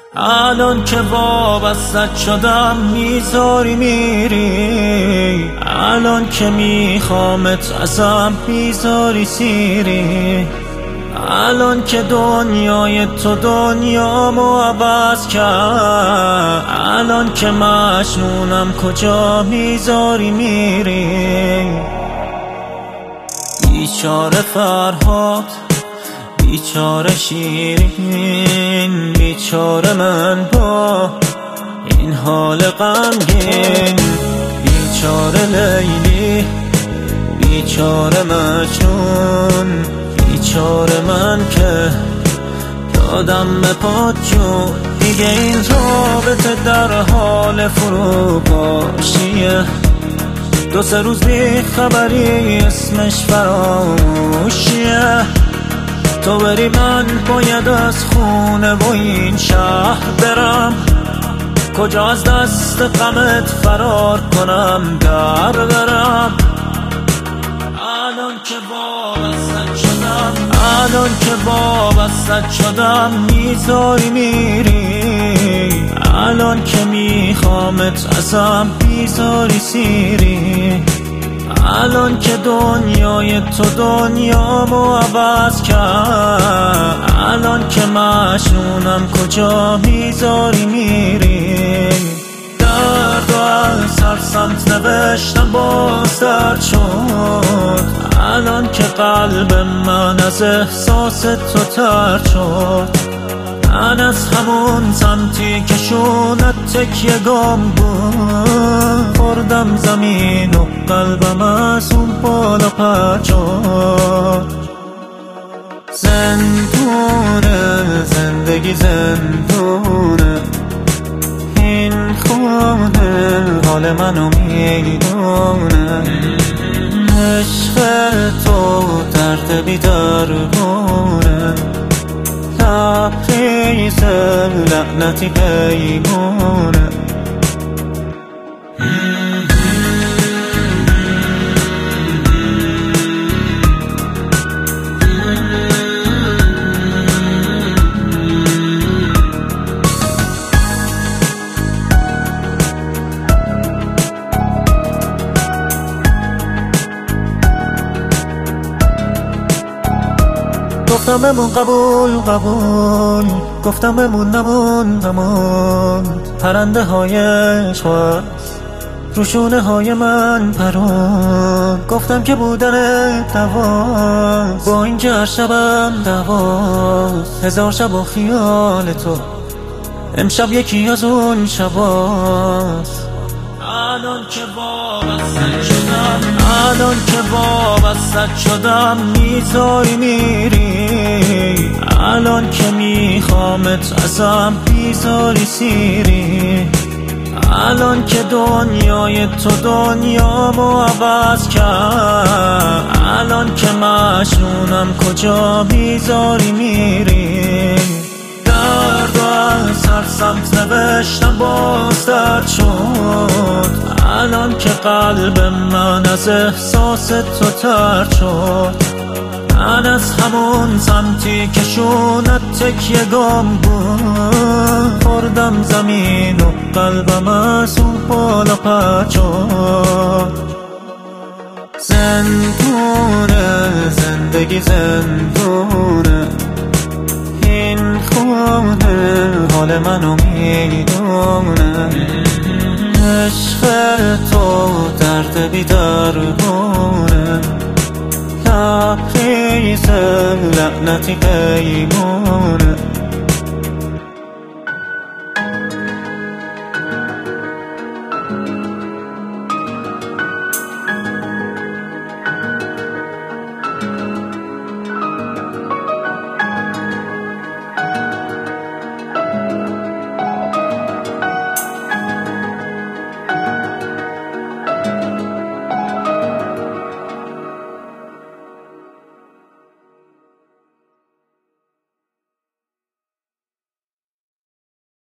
الان که وابستت شدم میذاری میری، الان که میخوامت ازم میذاری سیری، الان که دنیای تو دنیامو عوض کرد، الان که مجنونم کجا میذاری میری. بیچاره فرهاد، بیچاره شیرین، بیچاره من با این حال غمگین، بیچاره لیلی، بیچاره مجنون، بیچاره من که دادم به پات جون. دیگه این رابطه در حال فروپاشیه، دو سه روز بی خبری اسمش فراموشیه. تو بری من باید از خونه و این شهر برم، کجا از دست غمت فرار کنم در برم. الان که وابستت شدم، الان که وابستت شدم میذاری میری، الان که میخوامت ازم میذاری سیری، الان که دنیای تو دنیامو عوض کرد، الان که مجنونم کجا میذاری میری. درد و از هر سمت نوشتم باز درد شد، الان که قلب من از احساس تو ترد شد. من از همون سمتی که شونت تکیه گم بود، خوردم زمین و قلبم از اون بالا پرد شد. زندونه زندگی زندونه، این خونه حال منو میدونه. عشق تو درد بیدرگونه، لبریز لعنتی پیمونه. گفتم بمون قبول قبول، گفتم بمون نمون. پرنده های عشق روشونه های من پرون، گفتم که بودن دواست، با اینکه هر شبم دواست. هزار شب و خیال تو امشب یکی از اون شباست. الان که وابستت شدم، الان که وابستت شدم میذاری میری، الان که میخوامت ازم میذاری سیری، الان که دنیای تو دنیامو عوض کرد، الان که مجنونم کجا میذاری میری. درد و از هر سمت نوشتم باز درد شد، الان که قلب من از احساس تو ترد شد. من از همون سمتی که شونت تکیه گم بود، خوردم زمین و قلبم از اون بالا پرد شد. زندونه زندگی زندونه، این خونه حال منو میدونه. عشق تو درد بیدرگونه، لبریز لعنتی پیمونه.